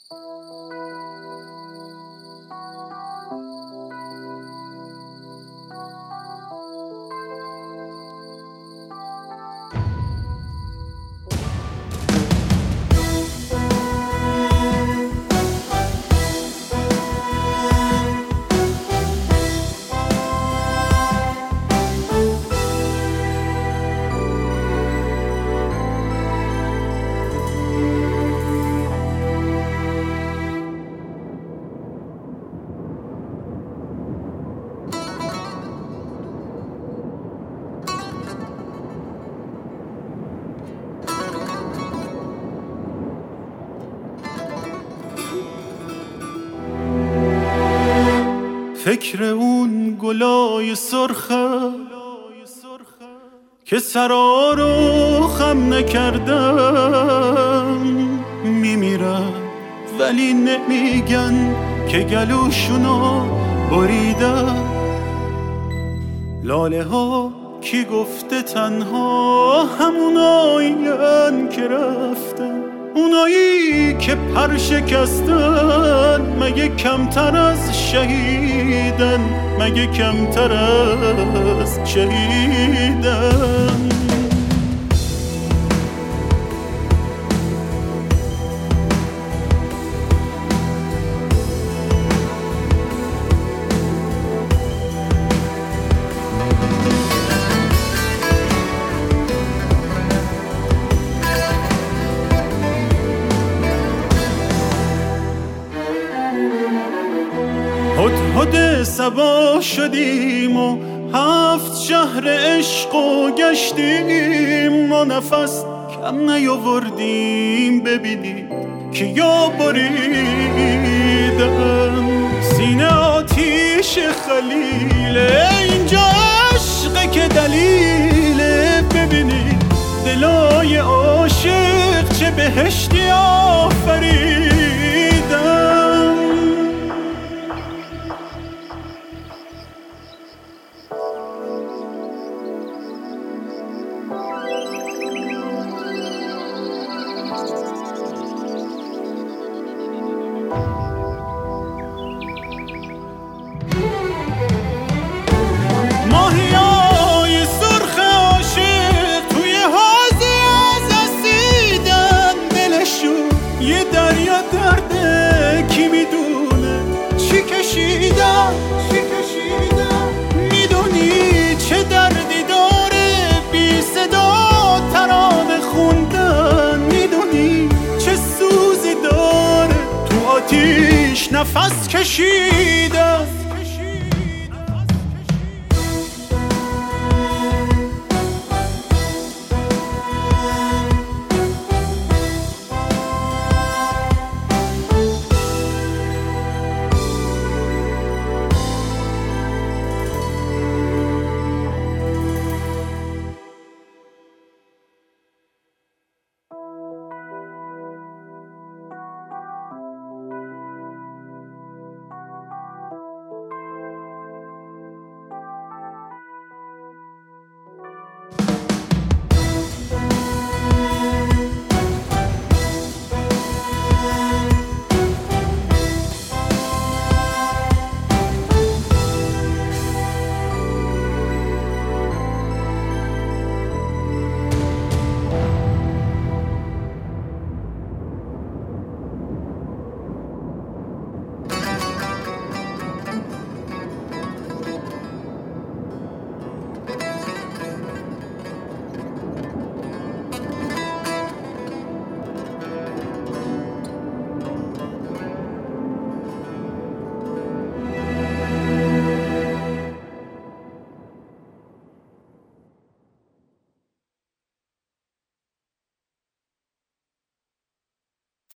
فکر اون گلای سرخه که سرا رو خم نکردن میمیرن ولی نمیگن که گلوشونو بریدن. لاله ها کی گفته تنها همونایین که رفتن، اونایی که پر شکستن مگه کمتر از شهیدن، مگه کمتر از شهیدن. هدهد صبا شدیم و 7 شهر عشق و گشتیم، ما نفس کم نیاوردیم ببینیم که یا بریدن. سینه آتیش خلیله، اینجا عشقه که دلیله، ببینید دلای عاشق چه بهشتی آفریدن. ماهیای سرخ عاشق توی حوضی از اسیدن، دلشون یه دریا درده، کی میدونه چی کشیدن. میدونی چه دردی داره بی صدا ترانه خوندن، میدونی چه سوزی داره تو آتیش نفس کشیدن.